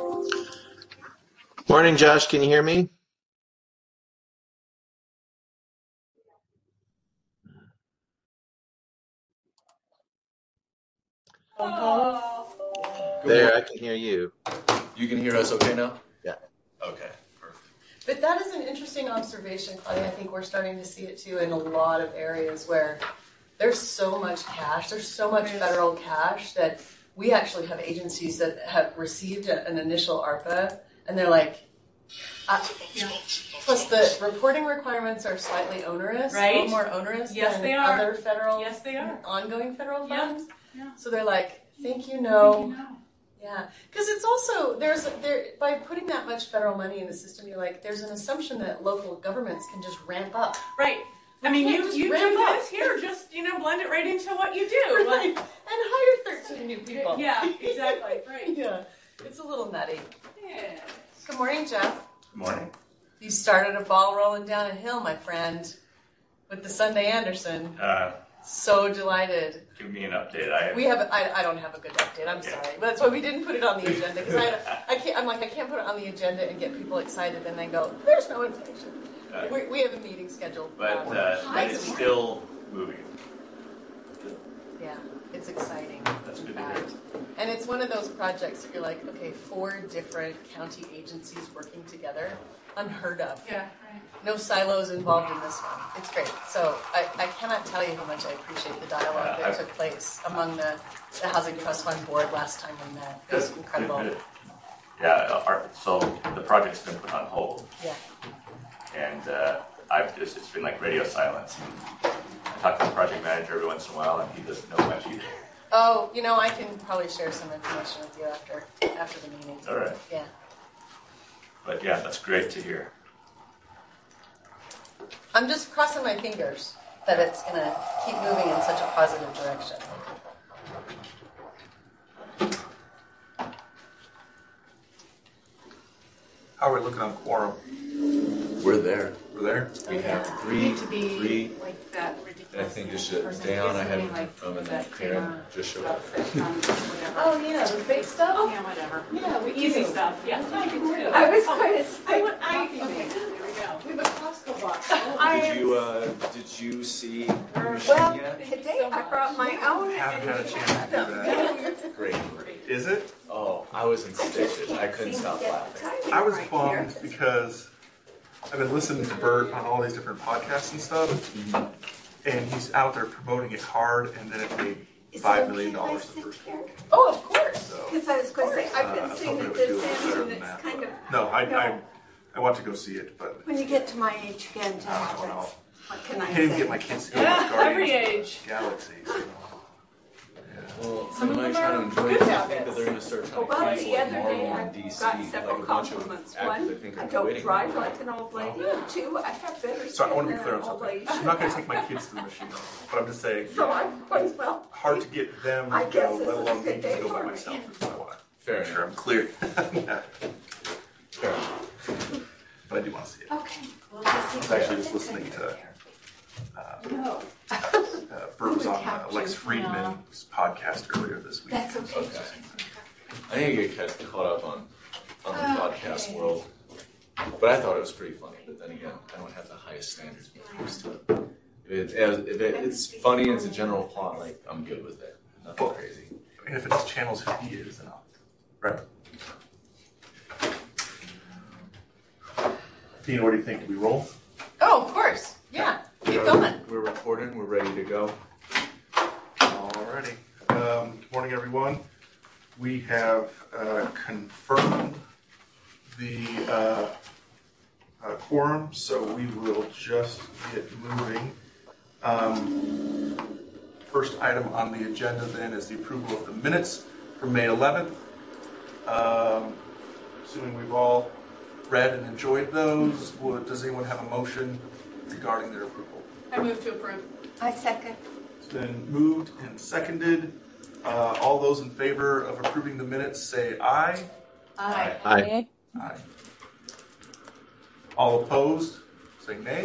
Morning, Josh. Can you hear me? There, I can hear you. You can hear us okay now? Yeah. Okay, perfect. But that is an interesting observation, Claudia. I think we're starting to see it too in a lot of areas where there's so much cash, there's so much federal cash that we actually have agencies that have received an initial ARPA, and they're like, plus the reporting requirements are slightly onerous, right? A little more onerous than other federal, ongoing federal funds. Yeah. So they're like, thank you, no. Yeah, because it's also, by putting that much federal money in the system, you're like, there's an assumption that local governments can just ramp up. Right. I mean, you do this here, just, blend it right into what you do. Right. And hire 13 new people. Yeah, exactly. Right. Yeah, it's a little nutty. Yeah. Good morning, Jeff. Good morning. You started a ball rolling down a hill, my friend, with the Sunday Anderson. So delighted. Give me an update. I don't have a good update. I'm sorry, but that's why we didn't put it on the agenda because I can't put it on the agenda and get people excited and then go, there's no information. We have a meeting scheduled. But it's still moving. Yeah, it's exciting. That's good to hear. And it's one of those projects that you're like, okay, 4 different county agencies working together, unheard of. Yeah, right. No silos involved in this one. It's great. So I cannot tell you how much I appreciate the dialogue that took place among the Housing Trust Fund board last time we met. It was incredible. Good. Yeah, so the project's been put on hold. Yeah. And it's been like radio silence. And I talk to the project manager every once in a while, and he doesn't know much either. Oh, I can probably share some information with you after the meeting. All right. Yeah. But yeah, that's great to hear. I'm just crossing my fingers that it's going to keep moving in such a positive direction. How are we looking on quorum? We're there. We're there? We have three. Like that ridiculous. And I think just down, I hadn't confirmed, and then Karen just showed up. Oh, yeah, the fake stuff? Oh, yeah, whatever. Yeah, Easy stuff. Yeah, I can too. I was going to say, Okay, there we go. we have a Costco box. Did you see? Well, today I brought my own. Haven't had a chance to do that. Great. Is it? Oh, I was in stitches. I couldn't stop laughing. I was bummed because I've been listening to Bert on all these different podcasts and stuff, and he's out there promoting it hard, and then it made $5 million the first week. Oh, of course. Because I was going to say, I've been seeing it this end, and it's that, kind of... No, I want to go see it, but When you get to my age again, Jeff, what can I I can't even say? get my kids to go watch Every Guardians age. of the Galaxy. So. Well, Some of them trying are to enjoy good it. I think habits. that they're going to start trying to Well, cancel the like other Marvel day and I DC. got several like a bunch of compliments. actors, One, I think, I are don't quitting. drive like an old lady. 2, I have better So I skin want to than be clear an on old something. lady. I'm not going to take my kids to the machine, but I'm just saying, So I'm going, well, hard to get them I to guess go, this let is a alone me good to day go by for me. myself. Is what I want to Fair make sure enough. I'm clear. Fair enough. But I do want to see it. okay. Well, I was actually just listening to Bert was on Lex Friedman's podcast earlier this week. That's okay. I think you get caught up on the podcast world. But I thought it was pretty funny. But then again, I don't have the highest standards when it comes to it. If it's funny and it's a general plot, like, I'm good with it. Nothing crazy. And if it just channels who he is, then I'll. Right. Tina, what do you think? Do we roll? Oh, of course. Yeah. Keep going. We're recording. We're ready to go. Alrighty. Good morning, everyone. We have confirmed the quorum, so we will just get moving. First item on the agenda then is the approval of the minutes from May 11th. Assuming we've all read and enjoyed those, does anyone have a motion regarding their approval? I move to approve. I second. It's been moved and seconded. All those in favor of approving the minutes say aye. Aye. Hi. Aye. All opposed say nay.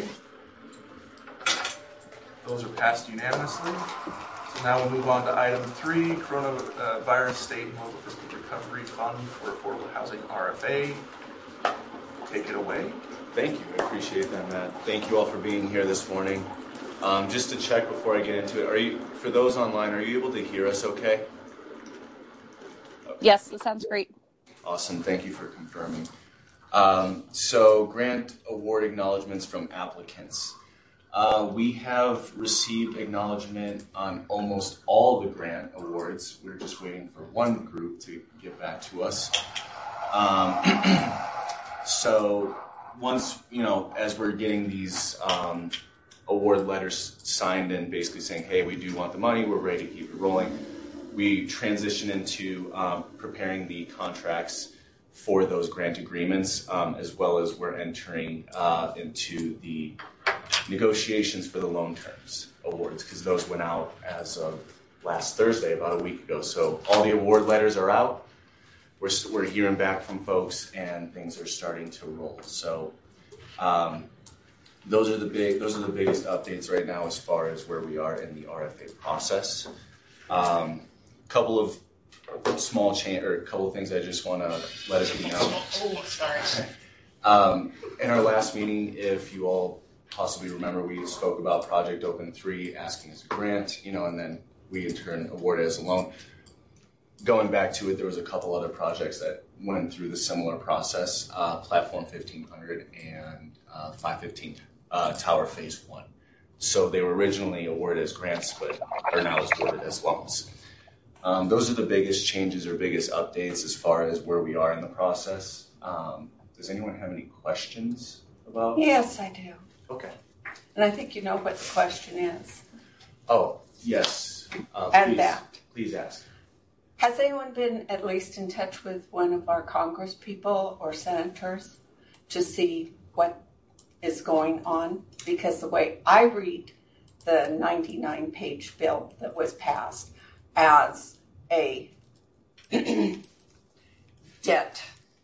Those are passed unanimously. So now we'll move on to item 3, coronavirus state and local fiscal recovery Recovery Fund for Affordable Housing RFA. Take it away. Thank you. I appreciate that, Matt. Thank you all for being here this morning. Just to check before I get into it, for those online, are you able to hear us okay? Yes, that sounds great. Awesome. Thank you for confirming. So grant award acknowledgements from applicants. We have received acknowledgement on almost all the grant awards. We're just waiting for one group to get back to us. So once, as we're getting these award letters signed and basically saying, hey, we do want the money, we're ready to keep it rolling, we transition into preparing the contracts for those grant agreements, as well as we're entering into the negotiations for the loan terms awards, because those went out as of last Thursday, about a week ago. So all the award letters are out. We're hearing back from folks, and things are starting to roll. So those are the biggest updates right now as far as where we are in the RFA process. Couple of small couple of things I just want to let everybody know. Oh, sorry. In our last meeting, if you all possibly remember, we spoke about Project Open 3 asking as a grant, and then we in turn awarded as a loan. Going back to it, there was a couple other projects that went through the similar process, Platform 1500 and 515 Tower Phase 1. So they were originally awarded as grants, but are now awarded as loans. Those are the biggest changes or biggest updates as far as where we are in the process. Does anyone have any questions about? Yes, I do. Okay. And I think you know what the question is. Oh, yes. And please, that. Please ask. Has anyone been at least in touch with one of our Congress people or senators to see what is going on? Because the way I read the 99-page bill that was passed as a debt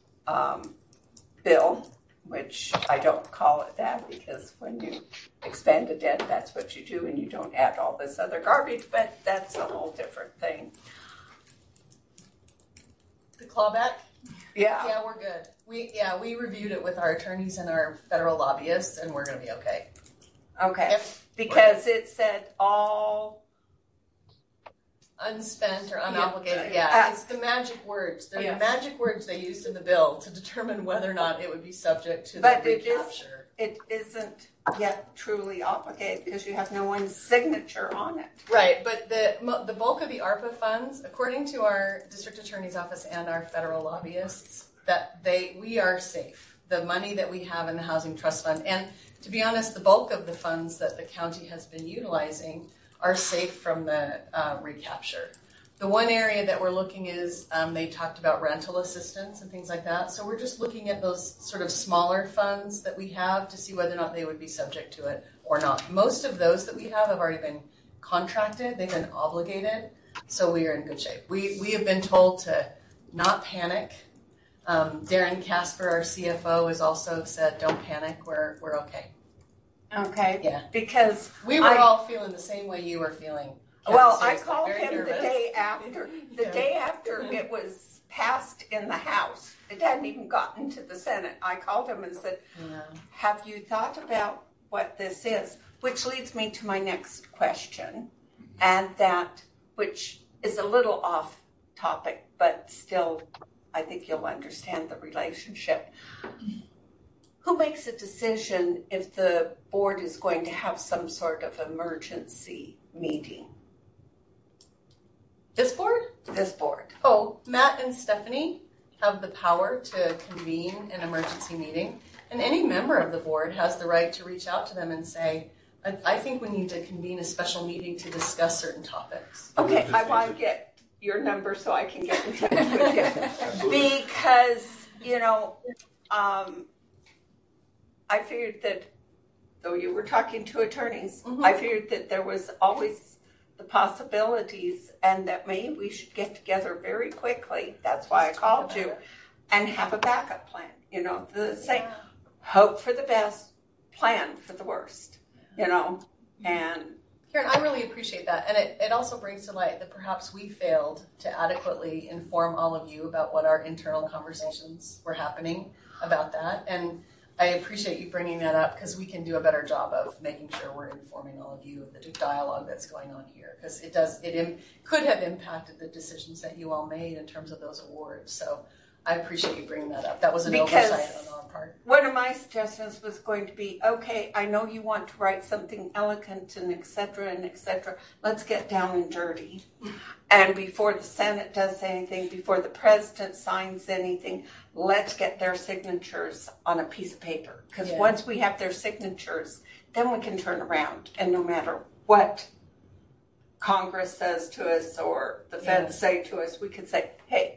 bill, which I don't call it that because when you expand a debt, that's what you do and you don't add all this other garbage, but that's a whole different thing. The clawback? Yeah. Yeah, we're good. We reviewed it with our attorneys and our federal lobbyists, and we're going to be okay. Okay. Yep. Because it said all Unspent or unobligated. Yeah. Yeah, it's the magic words. They're Yes. the magic words they used in the bill to determine whether or not it would be subject to the But it recapture. it isn't yet truly obligated because you have no one's signature on it. Right, but the bulk of the ARPA funds, according to our district attorney's office and our federal lobbyists, we are safe. The money that we have in the Housing Trust Fund, and to be honest, the bulk of the funds that the county has been utilizing are safe from the recapture. The one area that we're looking is they talked about rental assistance and things like that. So we're just looking at those sort of smaller funds that we have to see whether or not they would be subject to it or not. Most of those that we have already been contracted. They've been obligated. So we are in good shape. We have been told to not panic. Darren Casper, our CFO, has also said, don't panic. We're okay. Okay. Yeah. Because We were all feeling the same way you were feeling. well, I Seriously, called very him nervous. the day after. The Yeah. day after it was passed in the House. It hadn't even gotten to the Senate. I called him and said, Yeah. have you thought about what this is? Which leads me to my next question, and that, which is a little off topic, but still, I think you'll understand the relationship. Who makes a decision if the board is going to have some sort of emergency meeting? This board? This board. Oh, Matt and Stephanie have the power to convene an emergency meeting, and any member of the board has the right to reach out to them and say, I think we need to convene a special meeting to discuss certain topics. Okay, I want to get your number so I can get in touch with you. Because, I figured that, though you were talking to attorneys, I figured that there was always the possibilities and that maybe we should get together very quickly. That's why I called you, and have a backup plan. The same, hope for the best, plan for the worst, and Karen, I really appreciate that. And it also brings to light that perhaps we failed to adequately inform all of you about what our internal conversations were happening about that. And I appreciate you bringing that up because we can do a better job of making sure we're informing all of you of the dialogue that's going on here, because it could have impacted the decisions that you all made in terms of those awards. So I appreciate you bringing that up. That was an oversight on our part. One of my suggestions was going to be, okay, I know you want to write something elegant and et cetera, let's get down and dirty. And before the Senate does anything, before the president signs anything, let's get their signatures on a piece of paper. Because once we have their signatures, then we can turn around. And no matter what Congress says to us or the feds say to us, we can say, hey,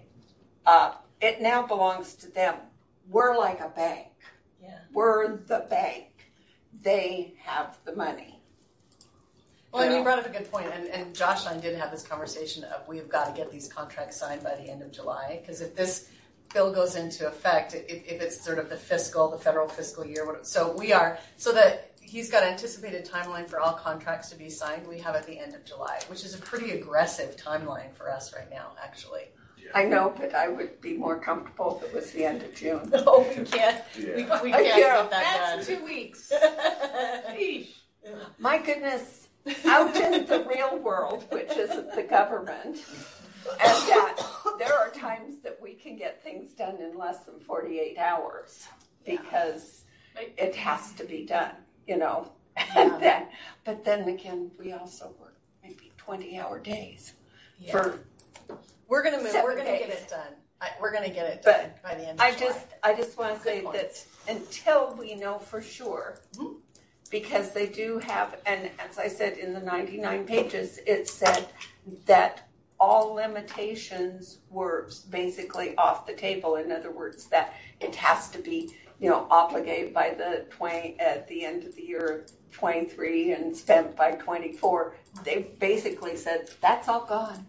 it now belongs to them. We're like a bank. Yeah. We're the bank. They have the money. Well, and you brought up a good point, and Josh and I did have this conversation of we've got to get these contracts signed by the end of July, because if this bill goes into effect, if it's sort of the federal fiscal year, so that he's got an anticipated timeline for all contracts to be signed, we have at the end of July, which is a pretty aggressive timeline for us right now, actually. I know, but I would be more comfortable if it was the end of June. No, we can't. We can't get that That's done. 2 weeks. Sheesh. My goodness, out in the real world, which isn't the government, and that there are times that we can get things done in less than 48 hours because it has to be done, you know. Yeah. But then again, we also work maybe 20-hour days Yeah. We're gonna move. We're gonna get it done. We're gonna get it done by the end of July. I just want to say point. that until we know for sure, because they do have, and as I said in the 99 pages, it said that all limitations were basically off the table. In other words, that it has to be, obligated by at the end of the year 23 and spent by 24. They basically said that's all gone.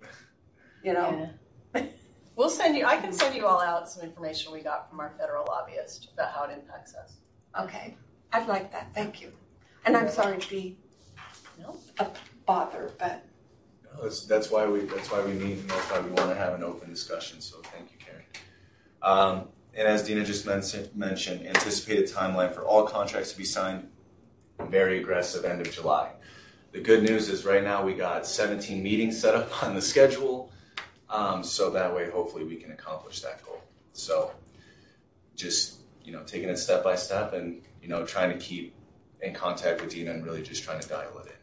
Yeah. We'll send you. I can send you all out some information we got from our federal lobbyist about how it impacts us. Okay, I'd like that. Thank you. And I'm sorry to be a bother, but No, that's why we meet, and that's why we want to have an open discussion. So thank you, Karen. And as Dina just mentioned, anticipated timeline for all contracts to be signed, very aggressive, end of July. The good news is right now we got 17 meetings set up on the schedule. So that way, hopefully, we can accomplish that goal. So, just taking it step by step, and trying to keep in contact with Dina and really just trying to dial it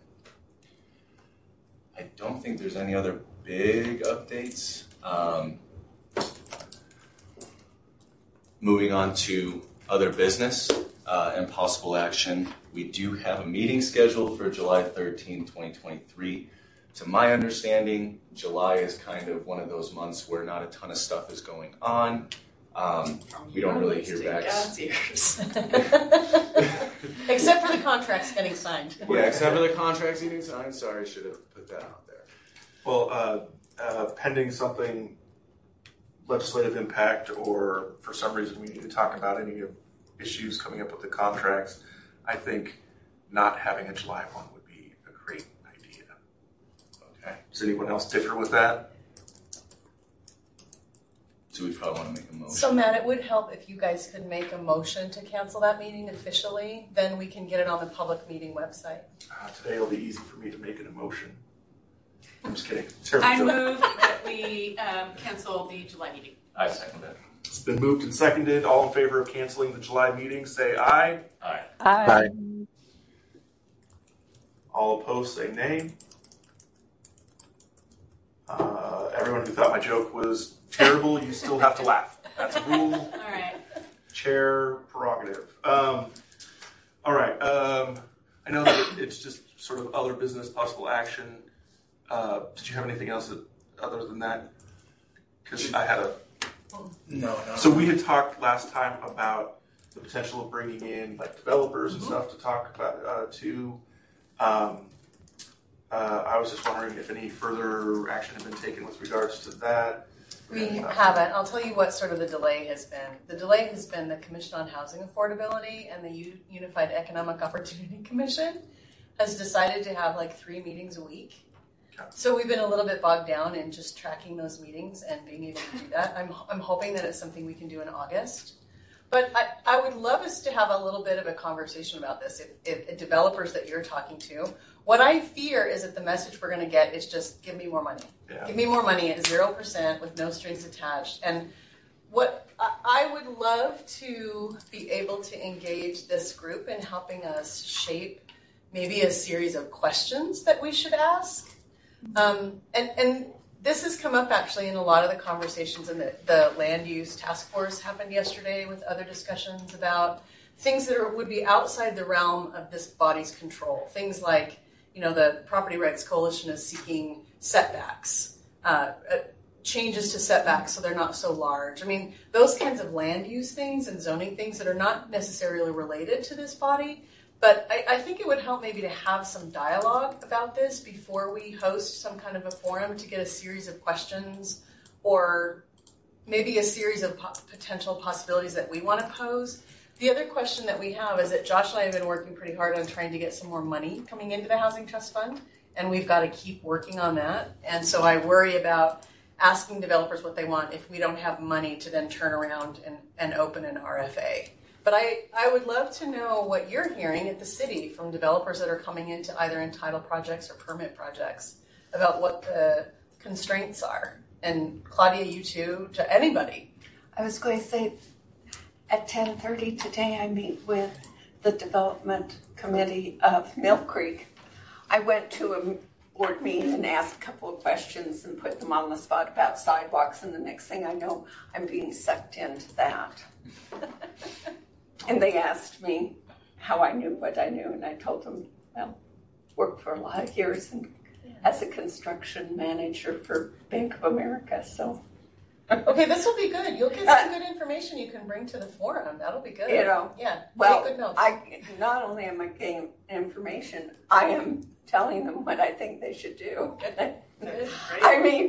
in. I don't think there's any other big updates. Moving on to other business and possible action, we do have a meeting scheduled for July 13, 2023. To my understanding, July is kind of one of those months where not a ton of stuff is going on. We don't really hear back. Except for the contracts getting signed. Yeah, except for the contracts getting signed. Sorry, I should have put that out there. Well, pending something legislative impact, or for some reason we need to talk about any of issues coming up with the contracts, I think not having a July one would be a great idea. Okay. Does anyone else differ with that? So we probably want to make a motion. So Matt, it would help if you guys could make a motion to cancel that meeting officially. Then we can get it on the public meeting website. Today it'll be easy for me to make an emotion. I'm just kidding. I move that we cancel the July meeting. I second that. It's been moved and seconded. All in favor of canceling the July meeting, say aye. Aye. Aye. All opposed, say nay. Everyone who thought my joke was terrible, you still have to laugh. That's a rule. All right. Chair prerogative. All right. I know that it's just sort of other business, possible action. Did you have anything else other than that? Because I had a... No. So we had talked last time about the potential of bringing in like developers and stuff to talk about too. I was just wondering if any further action had been taken with regards to that. We haven't. I'll tell you what sort of the delay has been. The delay has been the Commission on Housing Affordability and the Unified Economic Opportunity Commission. has decided to have like 3 meetings a week. Okay. So we've been a little bit bogged down in just tracking those meetings and being able to do that. I'm hoping that it's something we can do in August. But I would love us to have a little bit of a conversation about this. If developers that you're talking to, what I fear is that the message we're going to get is just give me more money. Yeah. Give me more money at 0% with no strings attached. And what I would love to be able to engage this group in helping us shape maybe a series of questions that we should ask. And this has come up actually in a lot of the conversations, and the land use task force happened yesterday with other discussions about things that would be outside the realm of this body's control. Things like, the Property Rights Coalition is seeking setbacks, changes to setbacks so they're not so large. I mean, those kinds of land use things and zoning things that are not necessarily related to this body. But I think it would help maybe to have some dialogue about this before we host some kind of a forum to get a series of questions or maybe a series of potential possibilities that we want to pose. The other question that we have is that Josh and I have been working pretty hard on trying to get some more money coming into the Housing Trust Fund, and we've got to keep working on that. And so I worry about asking developers what they want if we don't have money to then turn around and open an RFA. But I would love to know what you're hearing at the city from developers that are coming into either entitled projects or permit projects about what the constraints are. And Claudia, you too, to anybody. I was going to say, at 10:30 today, I meet with the development committee of Mill Creek. I went to a board meeting and asked a couple of questions and put them on the spot about sidewalks, and the next thing I know, I'm being sucked into that. And they asked me how I knew what I knew, and I told them, well, worked for a lot of years and as a construction manager for Bank of America, so. Okay, this will be good. You'll get some good information you can bring to the forum. That'll be good. Yeah, Well, take good notes. not only am I getting information, I am telling them what I think they should do. Good. I mean,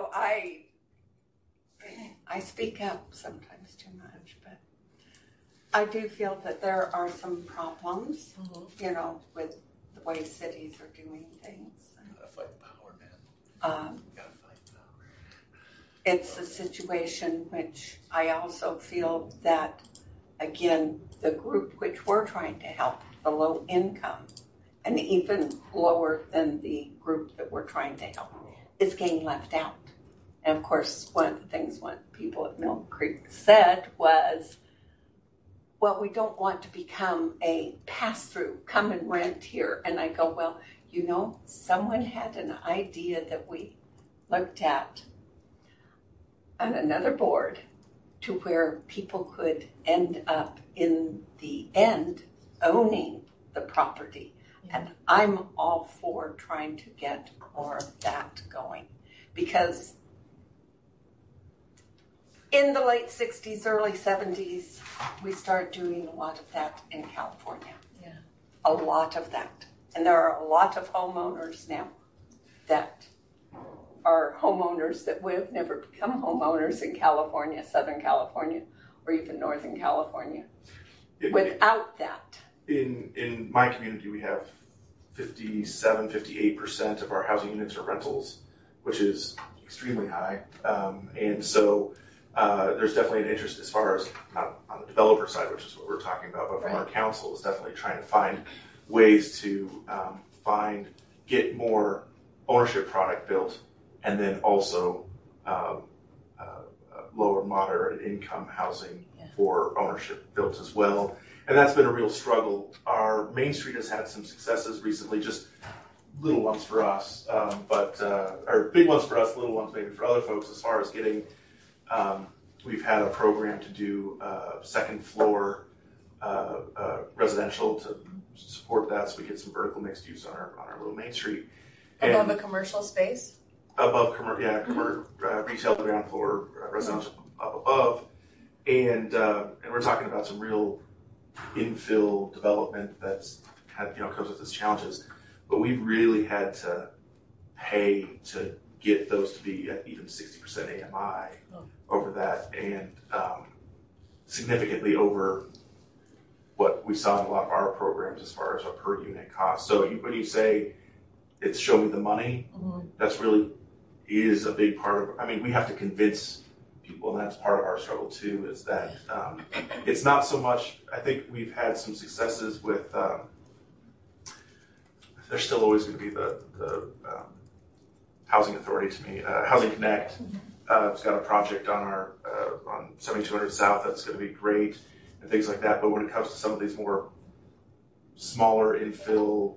I speak up sometimes too much, but I do feel that there are some problems, with the way cities are doing things. Gotta fight the power, man. Gotta fight the power. It's a situation which I also feel that, again, the group which we're trying to help, the low income, and even lower than the group that we're trying to help, is getting left out. And of course, one of the things what people at Mill Creek said was, well, we don't want to become a pass-through, come and rent here. And I go, well, someone had an idea that we looked at on another board to where people could end up in the end owning the property. And I'm all for trying to get more of that going, because in the late 60s, early 70s, we started doing a lot of that in California. Yeah. A lot of that. And there are a lot of homeowners now that are homeowners that would have never become homeowners in California, Southern California, or even Northern California without that. In my community, we have 57, 58% of our housing units are rentals, which is extremely high. And so there's definitely an interest as far as, not on the developer side, which is what we're talking about, but from our council is definitely trying to find ways to get more ownership product built, and then also lower moderate income housing for ownership built as well. And that's been a real struggle. Our Main Street has had some successes recently, just little ones for us, or big ones for us, little ones maybe for other folks, as far as getting, we've had a program to do second floor residential to support that, so we get some vertical mixed use on our little Main Street. Above a commercial space? Above, retail ground floor, residential up above. And we're talking about some real infill development that's comes with its challenges. But we really had to pay to get those to be at even 60% AMI over that, and significantly over what we saw in a lot of our programs as far as a per unit cost. So when you say it's show me the money, that's really is a big part of, I mean, we have to convince people, and that's part of our struggle too, is that it's not so much, I think we've had some successes with, there's still always going to be the housing authority to me, Housing Connect. It's got a project on our on 7200 South that's going to be great and things like that. But when it comes to some of these more smaller infill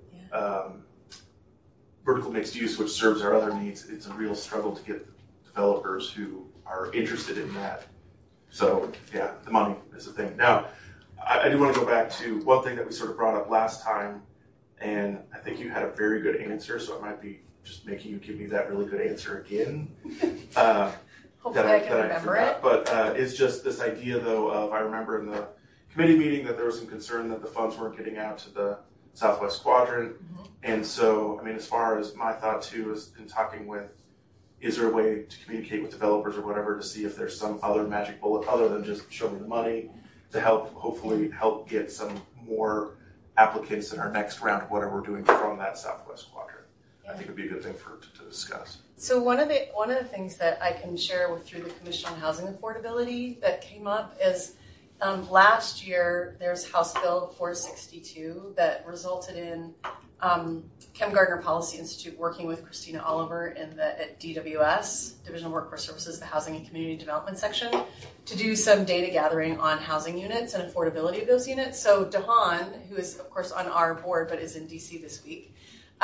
vertical mixed use, which serves our other needs, it's a real struggle to get developers who are interested in that. So yeah, the money is the thing. Now, I do want to go back to one thing that we sort of brought up last time, and I think you had a very good answer, so I might be just making you give me that really good answer again. Hopefully I can remember it. But it's just this idea, though, of I remember in the committee meeting that there was some concern that the funds weren't getting out to the Southwest Quadrant. And so, I mean, as far as my thought, too, is in talking with, is there a way to communicate with developers or whatever to see if there's some other magic bullet other than just show me the money to hopefully help get some more applicants in our next round of whatever we're doing from that Southwest Quadrant. I think it'd be a good thing to discuss. So one of the things that I can share through the Commission on Housing Affordability that came up is last year there's House Bill 462 that resulted in Kem Gardner Policy Institute working with Christina Oliver at DWS, Division of Workforce Services, the Housing and Community Development section, to do some data gathering on housing units and affordability of those units. So Dahan, who is of course on our board but is in DC this week,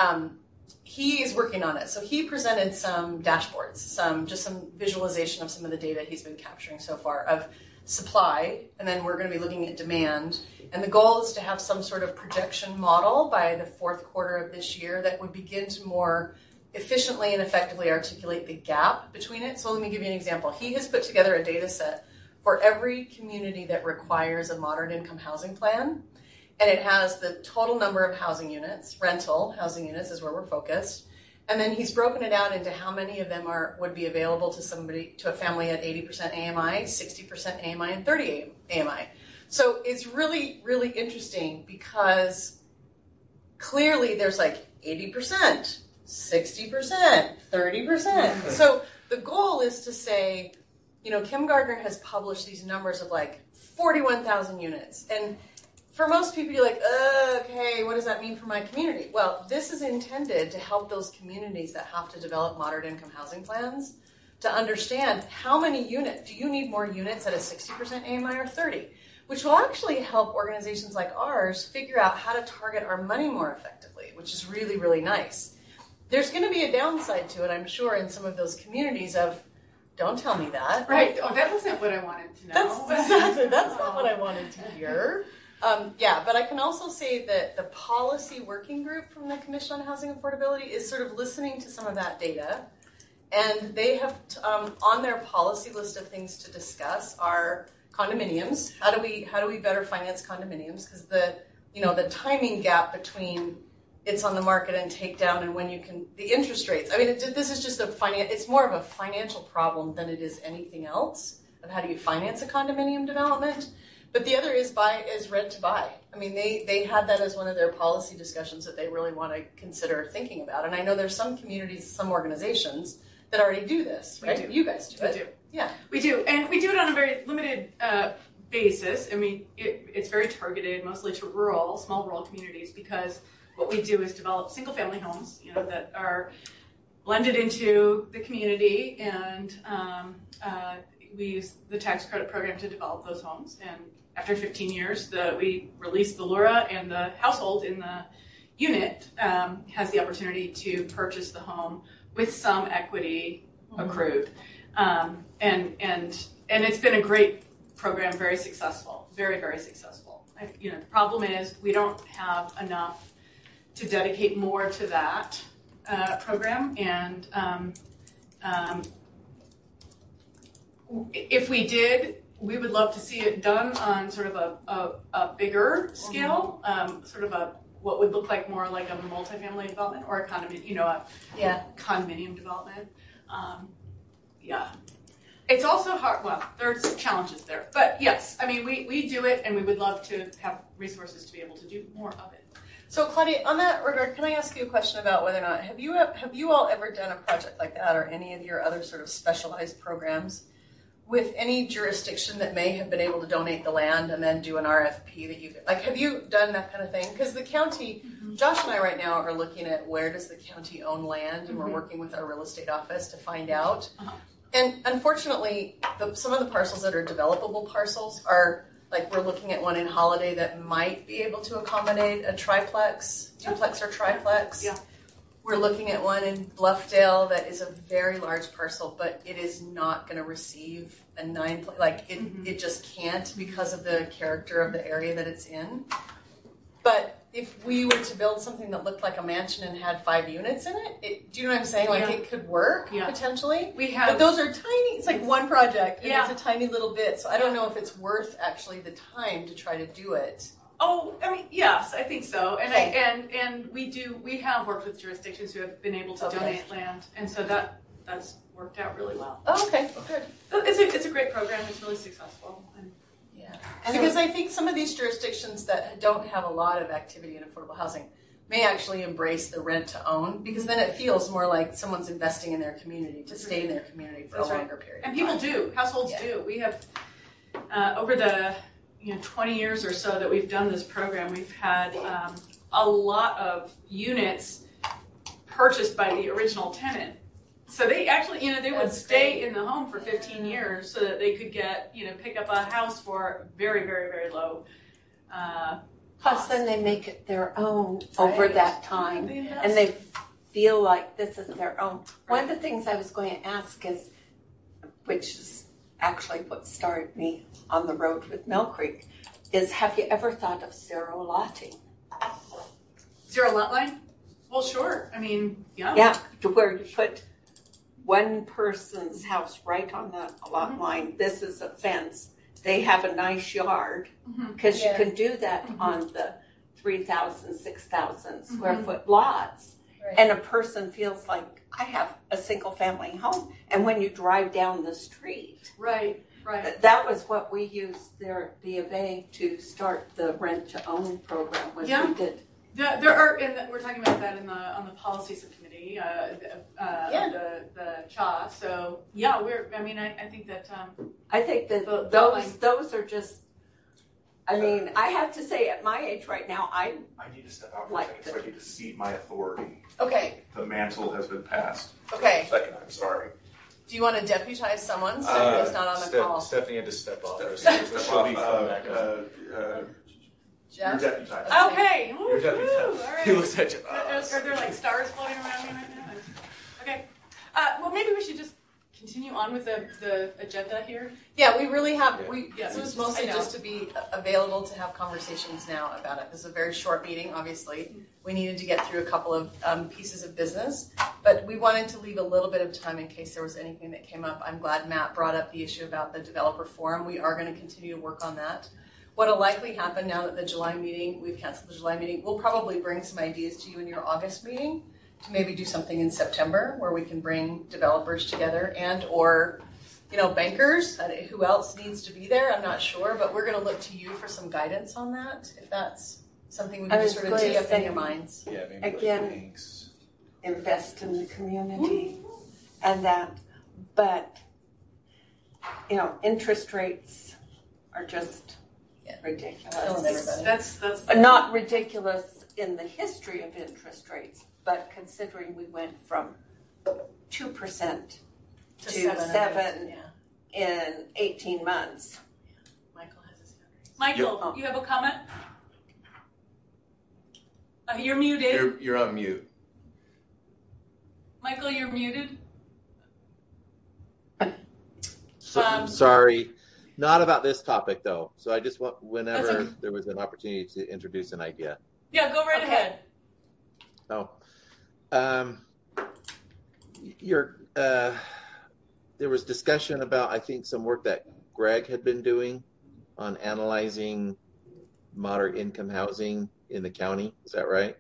he is working on it. So he presented some dashboards, some visualization of some of the data he's been capturing so far of supply, and then we're going to be looking at demand. And the goal is to have some sort of projection model by the fourth quarter of this year that would begin to more efficiently and effectively articulate the gap between it. So let me give you an example. He has put together a data set for every community that requires a moderate income housing plan. And it has the total number of housing units, rental housing units is where we're focused. And then he's broken it out into how many of them would be available to a family at 80% AMI, 60% AMI, and 30% AMI. So it's really, really interesting because clearly there's like 80%, 60%, 30%. So the goal is to say, Kem Gardner has published these numbers of like 41,000 units. And for most people, you're like, okay, what does that mean for my community? Well, this is intended to help those communities that have to develop moderate income housing plans to understand how many units. Do you need more units at a 60% AMI or 30%? Which will actually help organizations like ours figure out how to target our money more effectively, which is really, really nice. There's going to be a downside to it, I'm sure, in some of those communities of, don't tell me that. Right. Oh, that wasn't what I wanted to know. That's not what I wanted to hear. But I can also say that the policy working group from the Commission on Housing Affordability is sort of listening to some of that data. And they have, on their policy list of things to discuss are condominiums. How do we better finance condominiums? Because the timing gap between it's on the market and takedown and when you can, the interest rates. I mean, this is just it's more of a financial problem than it is anything else of how do you finance a condominium development. But the other is rent to buy. I mean, they had that as one of their policy discussions that they really want to consider thinking about. And I know there's some communities, some organizations that already do this, right? We do. You guys do it. We do. Yeah. We do. And we do it on a very limited basis. I mean, it's very targeted mostly to small rural communities, because what we do is develop single family homes, that are blended into the community, and we use the tax credit program to develop those homes. And after 15 years, we release the LURA, and the household in the unit has the opportunity to purchase the home with some equity accrued. And it's been a great program, very successful, very, very successful. The problem is we don't have enough to dedicate more to that program. And if we did, we would love to see it done on sort of a bigger scale, sort of what would look like more like a multifamily development or a condominium, condominium development. It's also hard. Well, there's challenges there, but yes, I mean, we do it, and we would love to have resources to be able to do more of it. So, Claudia, on that regard, can I ask you a question about whether or not have you all ever done a project like that, or any of your other sort of specialized programs with any jurisdiction that may have been able to donate the land and then do an RFP that you like? Have you done that kind of thing? Because the county, Josh and I right now are looking at where does the county own land, and we're working with our real estate office to find out. And unfortunately, some of the parcels that are developable parcels are, like, we're looking at one in Holiday that might be able to accommodate a triplex, duplex or triplex. Yeah. We're looking at one in Bluffdale that is a very large parcel, but it is not going to receive a it just can't because of the character of the area that it's in. But if we were to build something that looked like a mansion and had 5 units in it, do you know what I'm saying? Like, it could work potentially. We have, but those are tiny. It's like one project, and Yeah. it's a tiny little bit. So I don't know if it's worth actually the time to try to do it. Oh, I mean, yes, I think so. And Okay. and we have worked with jurisdictions who have been able to Okay. donate land, and so that's worked out really well. Oh, okay, good. It's a great program. It's really successful. And Yeah, because I think some of these jurisdictions that don't have a lot of activity in affordable housing may actually embrace the rent to own, because then it feels more like someone's investing in their community to stay in their community for That's a right. longer period. And of people time. do. Households Yeah. do. We have over the 20 years or so that we've done this program, we've had a lot of units purchased by the original tenant. So they actually, they would That's stay great. in the home for 15 years so that they could get, pick up a house for very, very, very low Plus, cost. then they make it their own over Right. that time, They invest. and they feel like this is their own. One of Right. the things I was going to ask is, which is actually what started me on the road with Mill Creek, is have you ever thought of zero lotting? Zero lot line? Well, sure. I mean, yeah. Yeah, to where you put one person's house right on the lot line. This is a fence. They have a nice yard, because Yeah. you can do that on the 3,000, 6,000 square foot lots. Right. And a person feels like, I have a single family home. And when you drive down the street, Right, right. that was what we used there at B of A to start the rent to own program when Yeah. we did. There are, and we're talking about that on the policy subcommittee, the CHA. So yeah, I think that I think that The those are just, I mean, I have to say at my age right now, I need to step out for a Like second, so I need to cede my authority. Okay, The mantle has been passed. okay. Second, I'm sorry. Do you want to deputize someone so he's not on the call? Stephanie had to step off. Step She'll be off, coming back up. You're Jeff? deputized. okay. You're deputized. Woo-hoo, all right. He looks at you. Are there like stars floating around me right now? Okay. Well, maybe we should just continue on with the agenda here. Yeah, we really have. Yeah. This was mostly I know. just to be available to have conversations now about it. This is a very short meeting, obviously. We needed to get through a couple of pieces of business, but we wanted to leave a little bit of time in case there was anything that came up. I'm glad Matt brought up the issue about the developer forum. We are going to continue to work on that. What'll likely happen now that the July meeting, we've canceled the July meeting, we'll probably bring some ideas to you in your August meeting to maybe do something in September where we can bring developers together or bankers. Who else needs to be there? I'm not sure, but we're going to look to you for some guidance on that, if that's something we I can was just sort of going tee to up in say- your minds. Yeah, maybe Again. like banks. invest in the community and that, but interest rates are just Killing ridiculous. everybody. That's Not ridiculous in the history of interest rates, but considering we went from 2% to seven. Yeah. in 18 months. Michael has his hand raised. Michael. You have a comment? You're muted. You're on mute. Michael, you're muted. Sorry, not about this topic though. So I just want, whenever That's okay. there was an opportunity to introduce an idea. Yeah, go right Okay. ahead. There was discussion about, I think, some work that Greg had been doing on analyzing moderate income housing in the county. Is that right?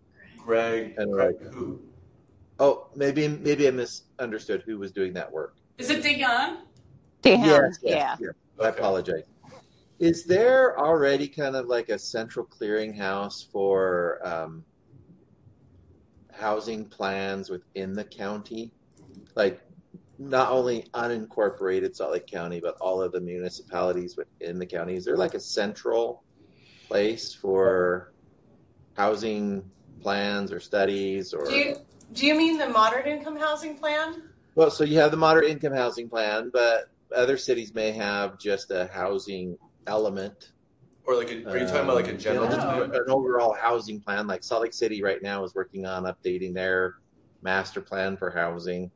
Greg And right. who? Oh, maybe I misunderstood who was doing that work. Is it Dagon? Damn. Yes. I Okay. apologize. Is there already kind of like a central clearinghouse for housing plans within the county? Like not only unincorporated Salt Lake County, but all of the municipalities within the county. Is there like a central place for housing plans or studies or? Do you mean the moderate income housing plan? Well, so you have the moderate income housing plan, but other cities may have just a housing element. Or like, are you talking about like a general plan? An overall housing plan? Like Salt Lake City right now is working on updating their master plan for housing.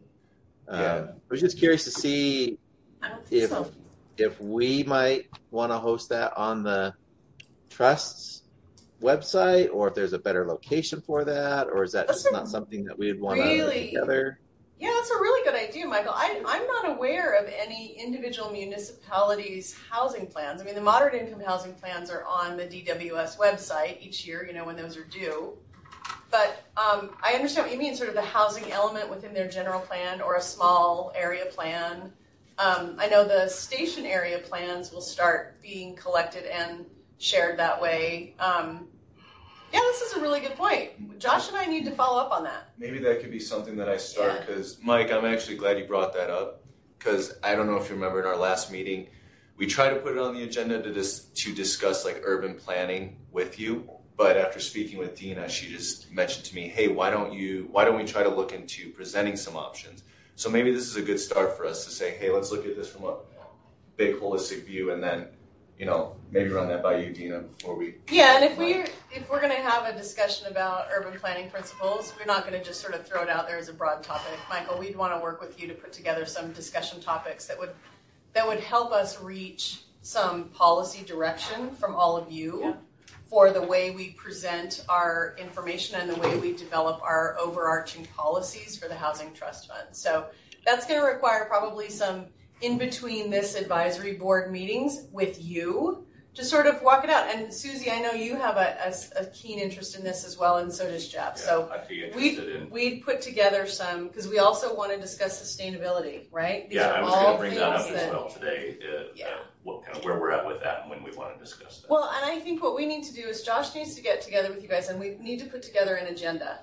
Yeah. I was just curious to see I don't think if so. if we might want to host that on the trust's website, or if there's a better location for that, or is that That's just not something that we'd want to put really- together? Yeah, that's a really good idea, Michael. I'm not aware of any individual municipalities' housing plans. I mean, the moderate income housing plans are on the DWS website each year, when those are due. But I understand what you mean, sort of the housing element within their general plan or a small area plan. I know the station area plans will start being collected and shared that way. Yeah, this is a really good point. Josh and I need to follow up on that. Maybe that could be something that I start, Yeah. because Mike, I'm actually glad you brought that up, because I don't know if you remember in our last meeting, we tried to put it on the agenda to discuss like urban planning with you, but after speaking with Dina, she just mentioned to me, hey, why don't we try to look into presenting some options? So maybe this is a good start for us to say, hey, let's look at this from a big holistic view, and then maybe run that by you, Dina, before we. Yeah, and if we're going to have a discussion about urban planning principles, we're not going to just sort of throw it out there as a broad topic. Michael, we'd want to work with you to put together some discussion topics that would help us reach some policy direction from all of you for the way we present our information and the way we develop our overarching policies for the Housing Trust Fund. So that's going to require probably some in between this advisory board meetings with you to sort of walk it out. And Susie, I know you have a keen interest in this as well, and so does Jeff. Yeah, so I'd be interested we'd put together some, because we also want to discuss sustainability, right? These I are was all going to bring that up things as well today. What kind of where we're at with that and when we want to discuss that. Well, and I think what we need to do is Josh needs to get together with you guys, and we need to put together an agenda.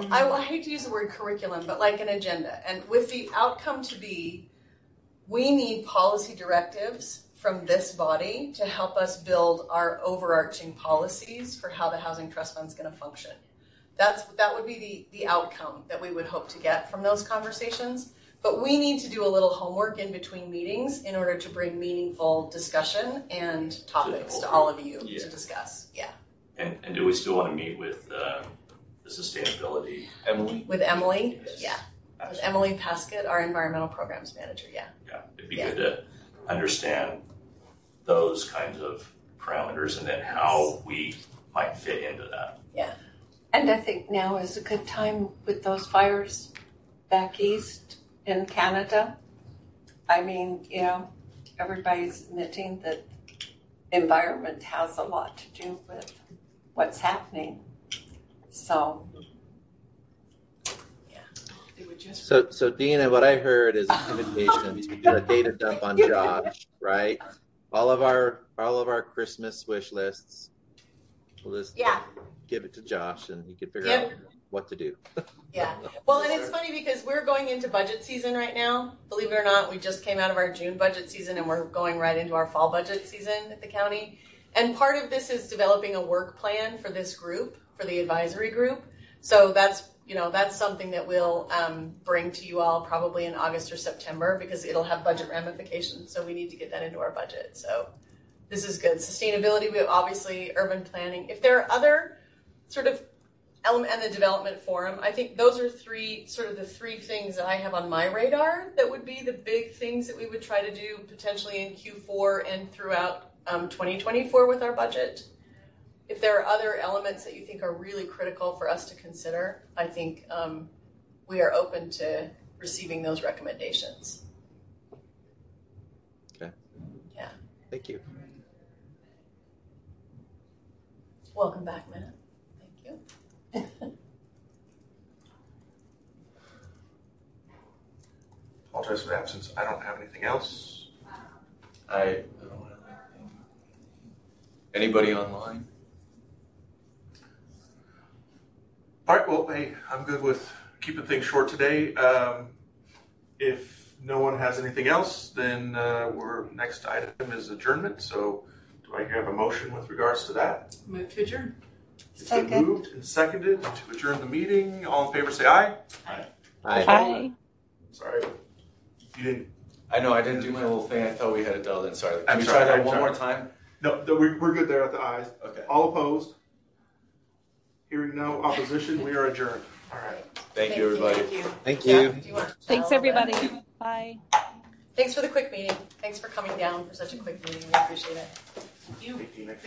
I hate to use the word curriculum, but like an agenda, and with the outcome to be, we need policy directives from this body to help us build our overarching policies for how the Housing Trust Fund is going to function. That would be the outcome that we would hope to get from those conversations. But we need to do a little homework in between meetings in order to bring meaningful discussion and topics to all of you to discuss. Yeah. And do we still want to meet with the sustainability? Emily? With Emily? Yes. Yeah. With Emily Paskett, our environmental programs manager. Yeah. Yeah, it'd be good to understand those kinds of parameters and then how we might fit into that. Yeah. And I think now is a good time with those fires back east in Canada. I mean, everybody's admitting that environment has a lot to do with what's happening. So. So Dina, what I heard is an invitation to do a data dump on Josh, right? All of our Christmas wish lists. We'll just give it to Josh, and he can figure out what to do. Yeah. Well, and it's funny because we're going into budget season right now. Believe it or not, we just came out of our June budget season, and we're going right into our fall budget season at the county. And part of this is developing a work plan for this group, for the advisory group. So that's something that we'll bring to you all probably in August or September, because it'll have budget ramifications. So we need to get that into our budget. So this is good. Sustainability, we have obviously urban planning. If there are other sort of element, and the development forum, I think those are the three things that I have on my radar that would be the big things that we would try to do potentially in Q4 and throughout 2024 with our budget. If there are other elements that you think are really critical for us to consider, I think we are open to receiving those recommendations. Okay. Yeah. Thank you. Welcome back, Matt. Thank you. I'll apologize for the absence. I don't have anything else. I don't have anything. Anybody online? All right, well, hey, I'm good with keeping things short today. If no one has anything else, then our next item is adjournment. So do I have a motion with regards to that? Move to adjourn. It's been moved and seconded to adjourn the meeting. All in favor say aye. Aye. Sorry. You didn't. I know I didn't do my little thing. I thought we had it dialed in. Sorry. Can I'm we sorry, try that I'm one sorry. more time? No, we're good there at the ayes. Okay. All opposed? Hearing no opposition, we are adjourned. All right. Thank you, everybody. Thank you. Jeff, do you want to chat Thanks, a little bit? everybody. Bye. Thanks for the quick meeting. Thanks for coming down for such a quick meeting. We appreciate it. You. Thank you.